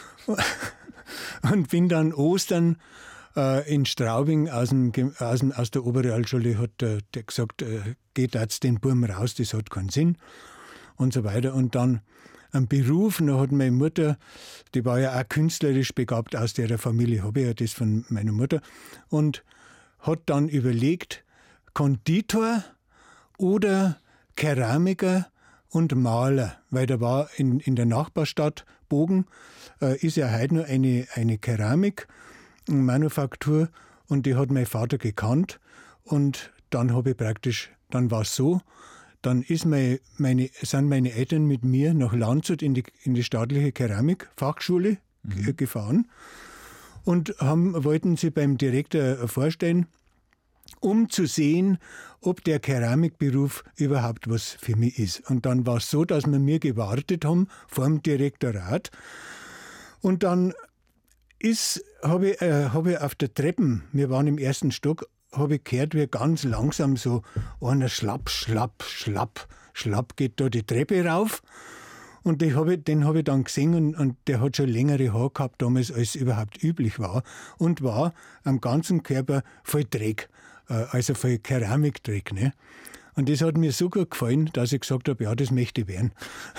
und bin dann Ostern äh, in Straubing aus, dem, aus, dem, aus der Oberrealschule, hat äh, der gesagt, äh, geht jetzt den Burm raus, das hat keinen Sinn und so weiter. Und dann einen Beruf, da hat meine Mutter, die war ja auch künstlerisch begabt, aus der Familie habe ich ja das von meiner Mutter, und hat dann überlegt, Konditor oder Keramiker und Maler, weil da war in, in der Nachbarstadt Bogen, äh, ist ja heute nur eine, eine Keramikmanufaktur und die hat mein Vater gekannt und dann habe ich praktisch, dann war es so, dann ist meine, meine, sind meine Eltern mit mir nach Landshut in die, in die staatliche Keramikfachschule mhm. gefahren und haben, wollten sie beim Direktor vorstellen, um zu sehen, ob der Keramikberuf überhaupt was für mich ist. Und dann war es so, dass wir mir gewartet haben vor dem Direktorat. Und dann habe ich, äh, hab ich auf der Treppe, wir waren im ersten Stock, habe ich gehört, wie ganz langsam so einer schlapp, schlapp, schlapp, schlapp geht da die Treppe rauf. Und den habe ich, den hab ich dann gesehen und, und der hat schon längere Haare gehabt damals, als überhaupt üblich war. Und war am ganzen Körper voll Dreck, äh, also voll Keramikdreck. Ne? Und das hat mir so gut gefallen, dass ich gesagt habe, ja, das möchte ich werden.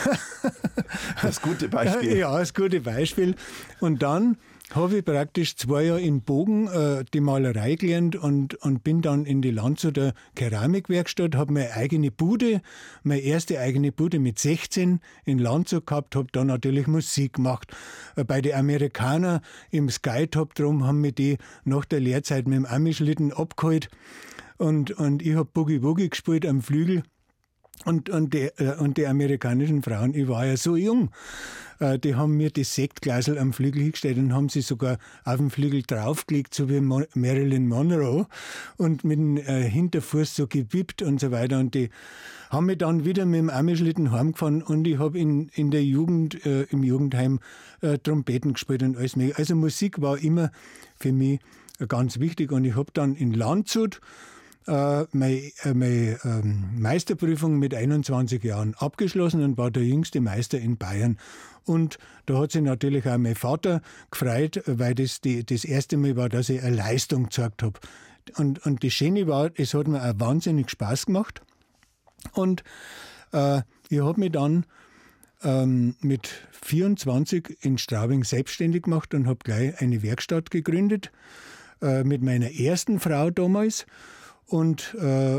Das gute Beispiel. Ja, das gute Beispiel. Und dann habe ich praktisch zwei Jahre in Bogen äh, die Malerei gelernt und, und bin dann in die Landshuter Keramikwerkstatt, habe meine eigene Bude, meine erste eigene Bude mit sechzehn in Landshut gehabt, habe dann natürlich Musik gemacht. Äh, bei den Amerikanern im Skytop drum haben wir die nach der Lehrzeit mit dem Amischlitten abgeholt und, und ich habe Boogie Woogie gespielt am Flügel. Und, und, die, und die amerikanischen Frauen, ich war ja so jung, die haben mir das Sektglasel am Flügel hingestellt und haben sie sogar auf den Flügel draufgelegt, so wie Marilyn Monroe, und mit dem Hinterfuß so gewippt und so weiter. Und die haben mich dann wieder mit dem Amischlitten heimgefahren und ich habe in, in der Jugend, äh, im Jugendheim äh, Trompeten gespielt und alles mehr. Also Musik war immer für mich ganz wichtig und ich habe dann in Landshut Uh, meine, uh, meine uh, Meisterprüfung mit einundzwanzig Jahren abgeschlossen und war der jüngste Meister in Bayern. Und da hat sich natürlich auch mein Vater gefreut, weil das die, das erste Mal war, dass ich eine Leistung gezeigt habe. Und, und das Schöne war, es hat mir auch wahnsinnig Spaß gemacht. Und uh, ich habe mich dann um, mit vierundzwanzig in Straubing selbstständig gemacht und habe gleich eine Werkstatt gegründet uh, mit meiner ersten Frau damals. Und, äh,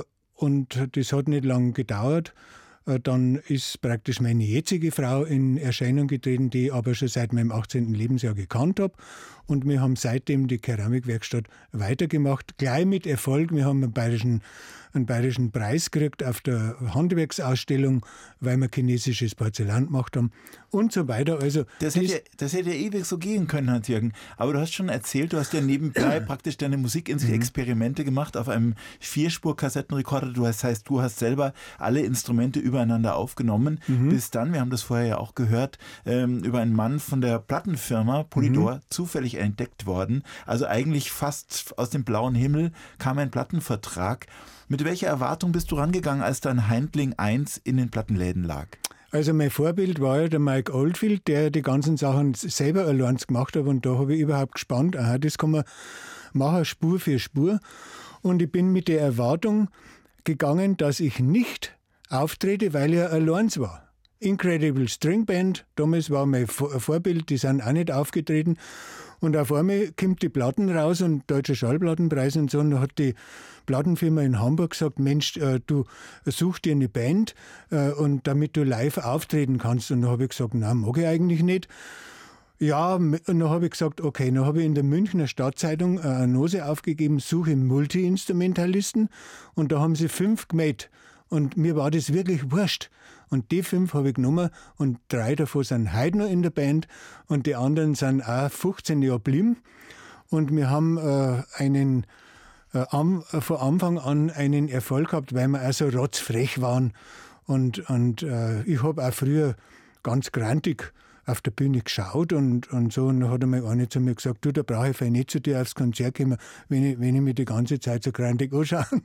und das hat nicht lange gedauert. Dann ist praktisch meine jetzige Frau in Erscheinung getreten, die ich aber schon seit meinem achtzehnten Lebensjahr gekannt habe. Und wir haben seitdem die Keramikwerkstatt weitergemacht, gleich mit Erfolg. Wir haben einen bayerischen, einen bayerischen Preis gekriegt auf der Handwerksausstellung, weil wir chinesisches Porzellan gemacht haben und so weiter. Also das, hätte ja, das hätte ja ewig so gehen können, Hans-Jürgen. Aber du hast schon erzählt, du hast ja nebenbei praktisch deine Musikexperimente gemacht auf einem Vierspur-Kassettenrekorder. Du hast, heißt, du hast selber alle Instrumente übereinander aufgenommen. Mhm. Bis dann, wir haben das vorher ja auch gehört, ähm, über einen Mann von der Plattenfirma Polydor, mhm. zufällig entdeckt worden. Also eigentlich fast aus dem blauen Himmel kam ein Plattenvertrag. Mit welcher Erwartung bist du rangegangen, als dann Haindling eins in den Plattenläden lag? Also mein Vorbild war ja der Mike Oldfield, der die ganzen Sachen selber allein gemacht hat, und da habe ich überhaupt gespannt, aha, das kann man machen, Spur für Spur. Und ich bin mit der Erwartung gegangen, dass ich nicht auftrete, weil er allein war. Incredible String Band, damals war mein Vorbild, die sind auch nicht aufgetreten. Und auf einmal kommt die Platten raus und Deutscher Schallplattenpreis und so. Und da hat die Plattenfirma in Hamburg gesagt, Mensch, äh, du such dir eine Band, äh, und damit du live auftreten kannst. Und dann habe ich gesagt, nein, mag ich eigentlich nicht. Ja, und dann habe ich gesagt, okay, dann habe ich in der Münchner Stadtzeitung eine Annonce aufgegeben, suche Multi-Instrumentalisten. Und da haben sie fünf gemeldet. Und mir war das wirklich wurscht. Und die fünf habe ich genommen und drei davon sind heute noch in der Band und die anderen sind auch fünfzehn Jahre geblieben. Und wir haben äh, einen, äh, am, äh, von Anfang an einen Erfolg gehabt, weil wir auch so rotzfrech waren. Und, und äh, ich habe auch früher ganz grantig auf der Bühne geschaut und, und so. Und dann hat einmal einer zu mir gesagt, du, da brauche ich vielleicht nicht zu dir aufs Konzert kommen, wenn ich, wenn ich mich die ganze Zeit so grantig anschauen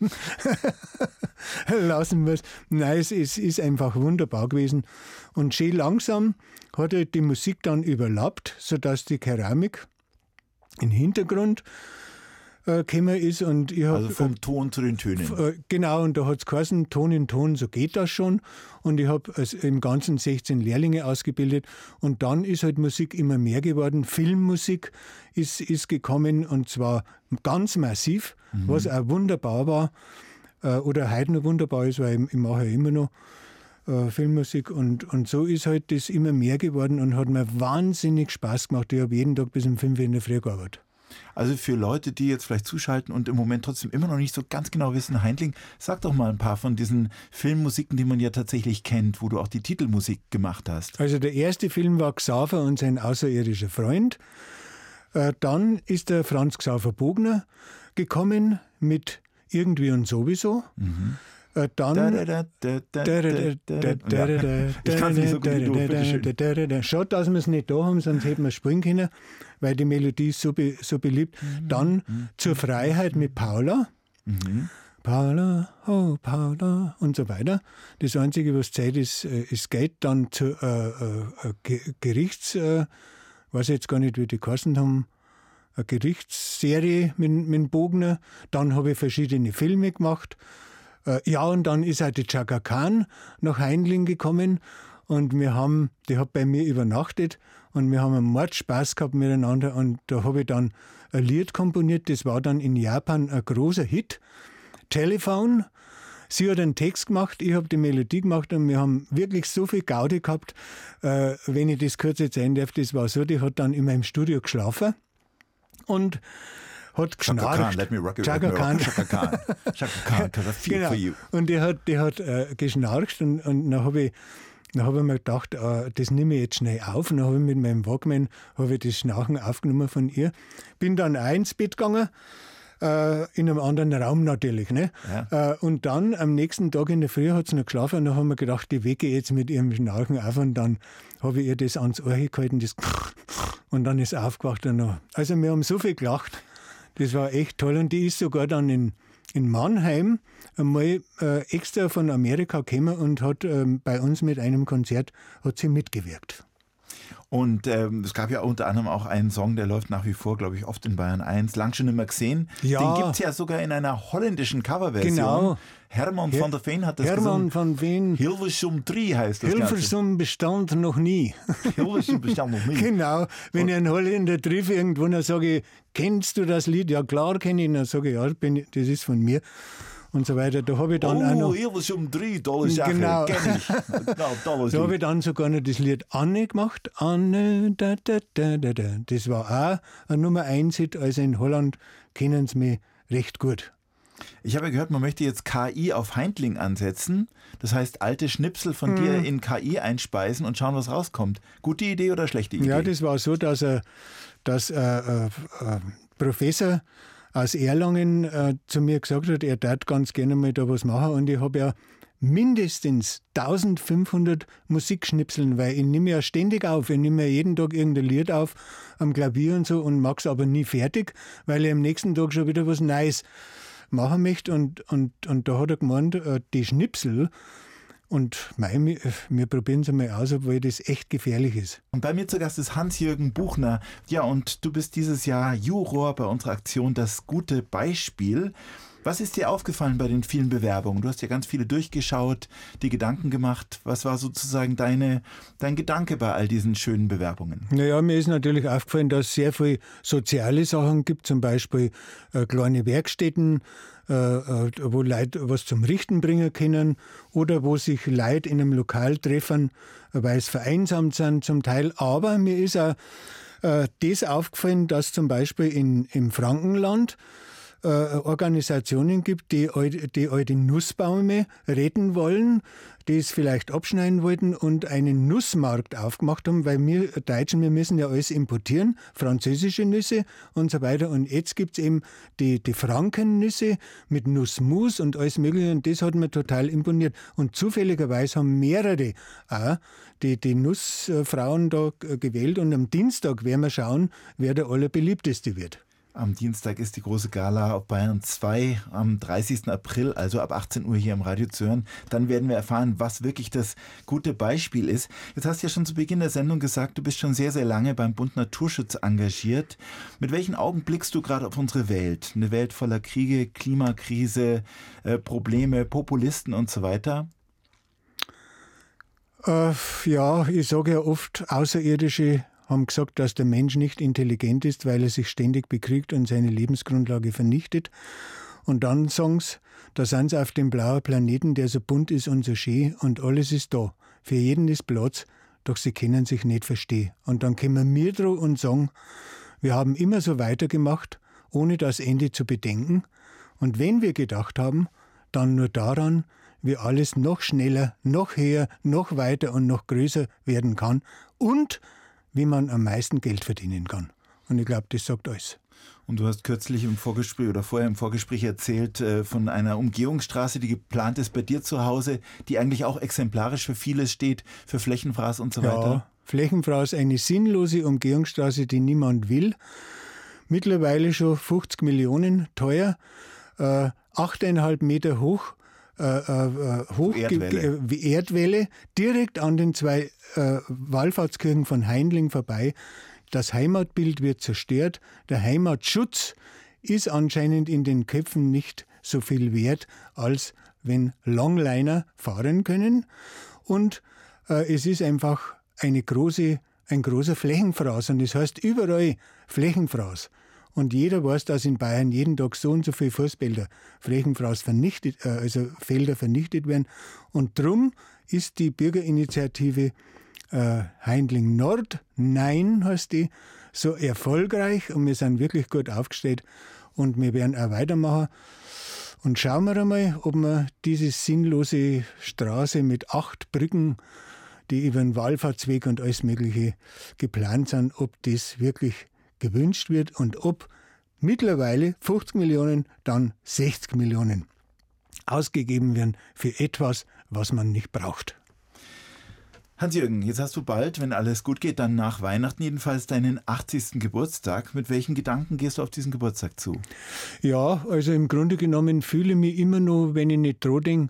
lassen muss. Nein, es ist, ist einfach wunderbar gewesen. Und schön langsam hat halt die Musik dann überlappt, sodass die Keramik im Hintergrund äh, gekommen ist. Und ich hab, also vom Ton zu den Tönen. Äh, genau, und da hat es geheißen, Ton in Ton, so geht das schon. Und ich habe also im Ganzen sechzehn Lehrlinge ausgebildet. Und dann ist halt Musik immer mehr geworden. Filmmusik ist, ist gekommen, und zwar ganz massiv, mhm. was auch wunderbar war. Äh, oder heute noch wunderbar ist, weil ich, ich mache ja immer noch äh, Filmmusik. Und, und so ist halt das immer mehr geworden und hat mir wahnsinnig Spaß gemacht. Ich habe jeden Tag bis um fünf Uhr in der Früh gearbeitet. Also für Leute, die jetzt vielleicht zuschalten und im Moment trotzdem immer noch nicht so ganz genau wissen, Haindling, sag doch mal ein paar von diesen Filmmusiken, die man ja tatsächlich kennt, wo du auch die Titelmusik gemacht hast. Also der erste Film war Xaver und sein außerirdischer Freund. Äh, dann ist der Franz Xaver Bogner gekommen mit Irgendwie und Sowieso. Mhm. Äh, dann ich kann es nicht so gut wie du, bitteschön. Schaut, dass wir es nicht da haben, sonst hätten wir springen können, weil die Melodie ist so, be, so beliebt. Mhm. Dann mhm. Zur Freiheit mit Paula. Mhm. Paula, oh Paula und so weiter. Das Einzige, was zählt, ist, ist Geld. Dann zur äh, äh, Gerichts, äh, weiß ich jetzt gar nicht, wie die geheißen haben, eine Gerichtsserie mit, mit Bogner. Dann habe ich verschiedene Filme gemacht. Ja, und dann ist auch die Chaka Khan nach Haindling gekommen und wir haben, die hat bei mir übernachtet und wir haben einen Mordspaß gehabt miteinander, und da habe ich dann ein Lied komponiert, das war dann in Japan ein großer Hit, Telephone. Sie hat einen Text gemacht, ich habe die Melodie gemacht und wir haben wirklich so viel Gaudi gehabt, äh, wenn ich das kurz erzählen darf, das war so, die hat dann in meinem Studio geschlafen und hat geschnarcht. Chaka Khan, let me rock you, Chaka Khan. Chaka Khan, Chaka Khan, because I feel genau. for you. Und die hat, die hat äh, geschnarcht und, und dann habe ich, hab ich mir gedacht, äh, das nehme ich jetzt schnell auf. Und dann habe ich mit meinem Walkman hab ich das Schnarchen aufgenommen von ihr. Bin dann auch ins Bett gegangen, äh, in einem anderen Raum natürlich. Ne? Ja. Äh, und dann am nächsten Tag in der Früh hat sie noch geschlafen und dann haben wir gedacht, die wecke jetzt mit ihrem Schnarchen auf, und dann habe ich ihr das ans Ohr gehalten, das und dann ist sie aufgewacht. Und noch. Also wir haben so viel gelacht. Das war echt toll, und die ist sogar dann in, in Mannheim einmal äh, extra von Amerika gekommen und hat ähm, bei uns mit einem Konzert hat sie mitgewirkt. Und ähm, es gab ja unter anderem auch einen Song, der läuft nach wie vor, glaube ich, oft in Bayern eins. Lang schon nicht mehr gesehen. Ja. Den gibt es ja sogar in einer holländischen Coverversion. Genau. Herman Her- van der Veen hat das Herman gesungen. van Veen. Hilversum drei heißt das Hilversum bestand noch nie. Hilversum bestand noch nie. Genau. Wenn und ich einen Holländer treffe irgendwo, dann sage ich, kennst du das Lied? Ja, klar kenne ich ihn. Dann sage ich, ja, bin, das ist von mir. und so weiter. Da habe ich dann oh, auch noch... hier was um drei Dollar Sache, genau. kenn ich. Genau, da habe ich dann sogar noch das Lied Anne gemacht. Anne, da, da, da, da, da. Das war auch ein Nummer eins Hit, also in Holland kennen sie mich recht gut. Ich habe gehört, man möchte jetzt K I auf Heindling ansetzen. Das heißt, alte Schnipsel von mhm. dir in K I einspeisen und schauen, was rauskommt. Gute Idee oder schlechte Idee? Ja, das war so, dass ein dass, äh, äh, äh, Professor aus Erlangen äh, zu mir gesagt hat, er darf ganz gerne mal da was machen. Und ich habe ja mindestens eintausendfünfhundert Musikschnipseln, weil ich nehme ja ständig auf. Ich nehme ja jeden Tag irgendein Lied auf am Klavier und so und mache es aber nie fertig, weil ich am nächsten Tag schon wieder was Neues machen möchte. Und, und, und da hat er gemeint, die Schnipsel, und mei, wir, wir probieren es einmal aus, obwohl das echt gefährlich ist. Und bei mir zu Gast ist Hans-Jürgen Buchner. Ja, und du bist dieses Jahr Juror bei unserer Aktion Das gute Beispiel. Was ist dir aufgefallen bei den vielen Bewerbungen? Du hast ja ganz viele durchgeschaut, die Gedanken gemacht. Was war sozusagen deine, dein Gedanke bei all diesen schönen Bewerbungen? Naja, mir ist natürlich aufgefallen, dass es sehr viele soziale Sachen gibt, zum Beispiel äh, kleine Werkstätten, äh, äh, wo Leute was zum Richten bringen können oder wo sich Leute in einem Lokal treffen, weil es vereinsamt sind zum Teil. Aber mir ist auch äh, das aufgefallen, dass zum Beispiel in, im Frankenland äh, Organisationen gibt, die, die alte Nussbäume retten wollen, die es vielleicht abschneiden wollten und einen Nussmarkt aufgemacht haben, weil wir Deutschen, wir müssen ja alles importieren, französische Nüsse und so weiter. Und jetzt gibt es eben die, die Frankennüsse mit Nussmus und alles Mögliche und das hat mir total imponiert. Und zufälligerweise haben mehrere auch die, die Nussfrauen da gewählt und am Dienstag werden wir schauen, wer der allerbeliebteste wird. Am Dienstag ist die große Gala auf Bayern zwei, am dreißigsten April, also ab achtzehn Uhr hier im Radio zu hören. Dann werden wir erfahren, was wirklich das gute Beispiel ist. Jetzt hast du ja schon zu Beginn der Sendung gesagt, du bist schon sehr, sehr lange beim Bund Naturschutz engagiert. Mit welchen Augen blickst du gerade auf unsere Welt? Eine Welt voller Kriege, Klimakrise, äh, Probleme, Populisten und so weiter? Äh, ja, ich sage ja oft, Außerirdische haben gesagt, dass der Mensch nicht intelligent ist, weil er sich ständig bekriegt und seine Lebensgrundlage vernichtet. Und dann sagen sie, da sind sie auf dem blauen Planeten, der so bunt ist und so schön und alles ist da. Für jeden ist Platz, doch sie können sich nicht verstehen. Und dann kommen wir dran und sagen, wir haben immer so weitergemacht, ohne das Ende zu bedenken. Und wenn wir gedacht haben, dann nur daran, wie alles noch schneller, noch höher, noch weiter und noch größer werden kann und wie man am meisten Geld verdienen kann. Und ich glaube, das sagt alles. Und du hast kürzlich im Vorgespräch oder vorher im Vorgespräch erzählt äh, von einer Umgehungsstraße, die geplant ist bei dir zu Hause, die eigentlich auch exemplarisch für vieles steht, für Flächenfraß und so ja, weiter. Flächenfraß, eine sinnlose Umgehungsstraße, die niemand will. Mittlerweile schon fünfzig Millionen teuer, äh, achteinhalb Meter hoch. Äh, äh, hoch Erdwelle. Ge- Erdwelle, direkt an den zwei äh, Wallfahrtskirchen von Heindling vorbei. Das Heimatbild wird zerstört. Der Heimatschutz ist anscheinend in den Köpfen nicht so viel wert, als wenn Longliner fahren können. Und äh, es ist einfach eine große, ein großer Flächenfraß. Und das heißt überall Flächenfraß. Und jeder weiß, dass in Bayern jeden Tag so und so viele Fußbäder, Flächenfraß vernichtet, äh, also Felder vernichtet werden. Und drum ist die Bürgerinitiative äh, Heindling Nord, Nein heißt die, so erfolgreich und wir sind wirklich gut aufgestellt und wir werden auch weitermachen. Und schauen wir einmal, ob wir diese sinnlose Straße mit acht Brücken, die über den Wallfahrtsweg und alles Mögliche geplant sind, ob das wirklich gewünscht wird und ob mittlerweile fünfzig Millionen, dann sechzig Millionen ausgegeben werden für etwas, was man nicht braucht. Hans-Jürgen, jetzt hast du bald, wenn alles gut geht, dann nach Weihnachten jedenfalls deinen achtzigsten Geburtstag. Mit welchen Gedanken gehst du auf diesen Geburtstag zu? Ja, also im Grunde genommen fühle ich mich immer noch, wenn ich nicht dran denke,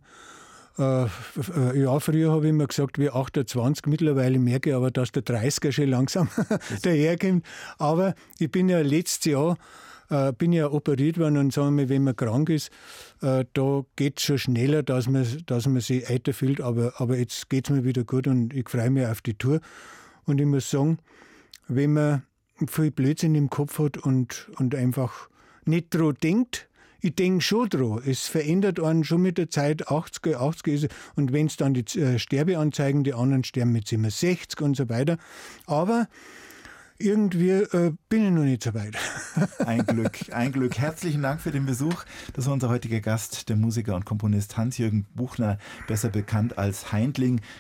Äh, ja, früher habe ich immer gesagt, wie achtundzwanzig, mittlerweile merke ich aber, dass der dreißiger schon langsam daherkommt. Aber ich bin ja letztes Jahr äh, bin ja operiert worden und sagen wir, wenn man krank ist, äh, da geht es schon schneller, dass man, dass man sich älter fühlt. Aber, aber jetzt geht es mir wieder gut und ich freue mich auf die Tour. Und ich muss sagen, wenn man viel Blödsinn im Kopf hat und, und einfach nicht dran denkt, ich denke schon dran. Es verändert einen schon mit der Zeit. achtziger, achtziger ist, und wenn es dann die äh, Sterbeanzeigen, die anderen sterben mit siebenundsechzig und so weiter. Aber irgendwie äh, bin ich noch nicht so weit. Ein Glück, ein Glück. Herzlichen Dank für den Besuch. Das war unser heutiger Gast, der Musiker und Komponist Hans-Jürgen Buchner, besser bekannt als Haindling.